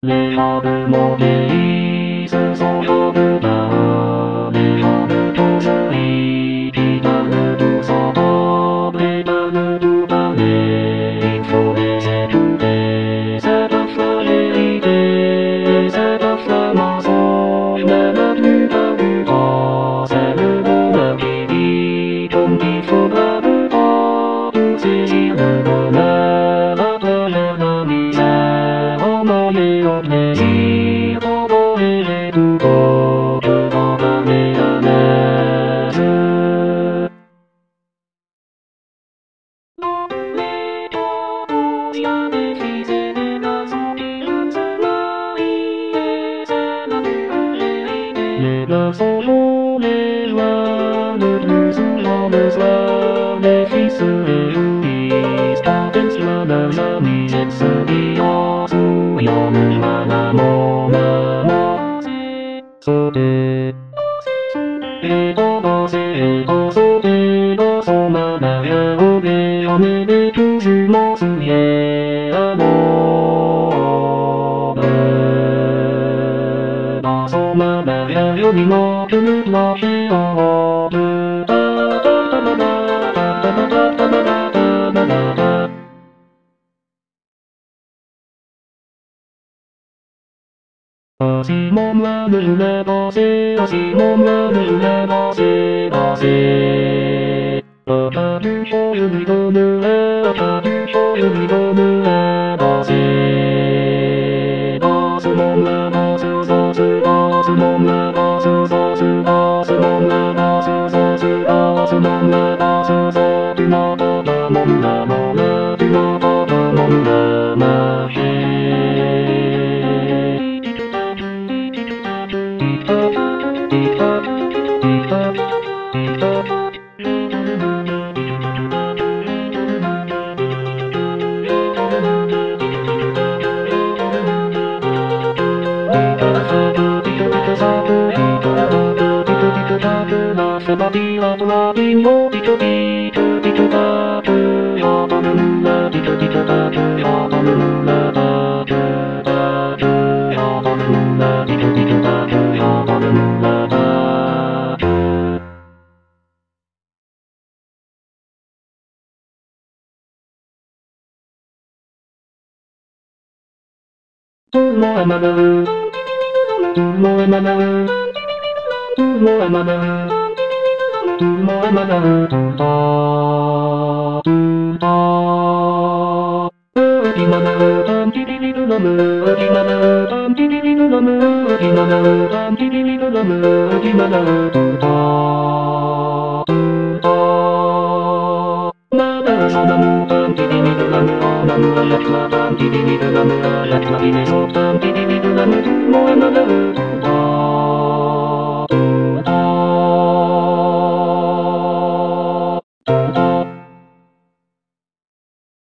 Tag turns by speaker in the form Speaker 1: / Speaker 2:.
Speaker 1: レハブもベースそよぶだレハブとスイーピタヌとサバブタヌとバレインフォレセルデセバファレイデセバファマソイナナブタブバセルボナビビトンビフォバブバブセジルボナラバラナミセオマエオネジオボエレドボブババネアネズノレトボジアネフィゼネナソビルズマイエセナブレイネレナソロレワネルズラネスラネフィスエルイスタデンスラナザミジェスビオスヨヌマナモナモセソデエドバセエドソデドソマナヤオベヨネベクジュモスエアノブバソマナヤヨニモプヌラヒオブタタタマダタタタタタマダタマダタ足もまぬればせ足もまぬればせばせあたるほゆみどぬれあたるほゆみどぬればせバスモンラバスザスバスモンラバスザスバスモンラバスザスバスモンラバスザトゥナババモンラモラトゥナババモンラマヘバディラブラビンゴビトビトビトバブヤバムムラビトビトバブヤバムムラバブバブヤバムムラビトビトバブヤバムムラバブトゥモエマナウトゥモエマナウトゥモエマナウトゥモエマナウトゥタトゥタウディマナウタンティリリルナムウディマナウタンティリリルナムウディマナウタンティリリルナムウディマナウトゥタトゥタマナウソナムタンティリリルナムオナムアヤクラタンティリリルナムアヤクラビネソタンティリリルナムトゥモエマナウ